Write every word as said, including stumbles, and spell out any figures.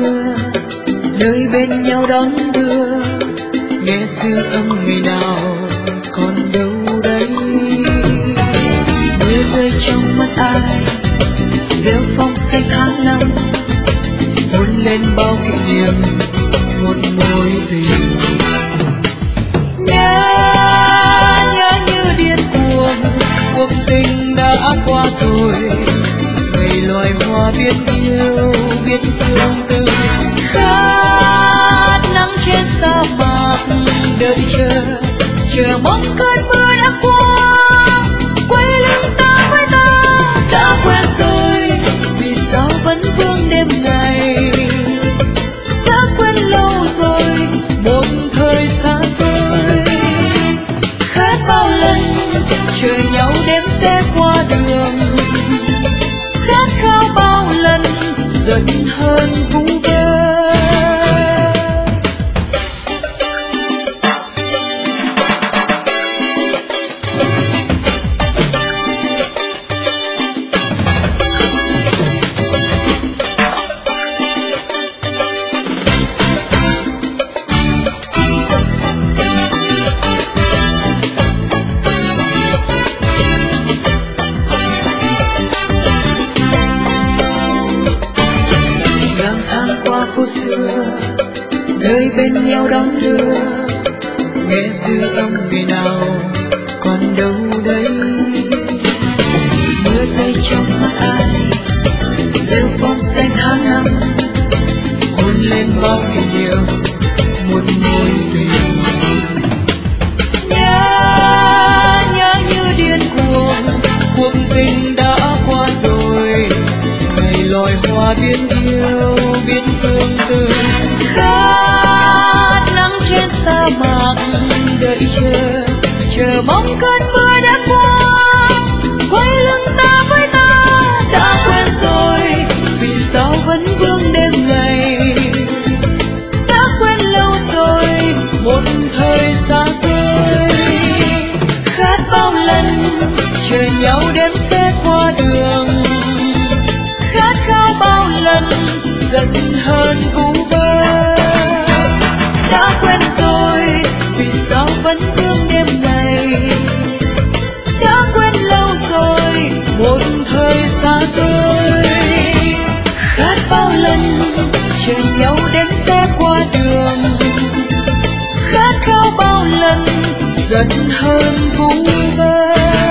xưa, nơi bên nhau đón đưa, nghe siêu âm ngày nào còn đâu đây. Mưa rơi trong mắt ai, rêu phong xanh tháng năm, hôn lên bao kỷ niệm một mối tình. Nhớ, nhớ như điên cuồng, cuộc tình đã qua rồi. Ngày loài hoa biết yêu, biết thương từ khát nắng trên sa mạc, đợi chờ, chờ mong cơn mưa đã qua. Quay lưng ta với ta, đã quen rồi, vì sao vẫn vương đêm ngày. Đã quen lâu rồi, một thời xa xôi. Khát bao lần, chờ nhau đêm sẽ qua đường. Khát khao bao lần, giận hơn vu vơ. Nơi bên nhau đón đưa, nghe siêu âm ngày nào còn đâu đây. Mưa rơi trong mắt ai, rêu phong xanh tháng năm, hôn lên bao kỷ niệm một mối tình. Nhớ, nhớ như điên cuồng, cuộc tình đã qua rồi. Ngày loài hoa biết yêu, biết thương từ khát nắng trên sa mạc, đợi chờ, chờ mong cơn mưa đã qua. Quay lưng ta với ta, đã quen rồi, vì sao vẫn vương đêm ngày. Đã quen lâu rồi, một thời xa xôi. Khát bao lần, chờ nhau đêm sẽ qua đường. Khát khao bao lần, giận hơn vu vơ. Đã quen rồi, vì sao vẫn thương đêm ngày. Đã quen lâu rồi, một thời xa xôi. Khát bao lần, chờ nhau đêm sẽ qua đường. Khát khao bao lần, giận hơn vu vơ.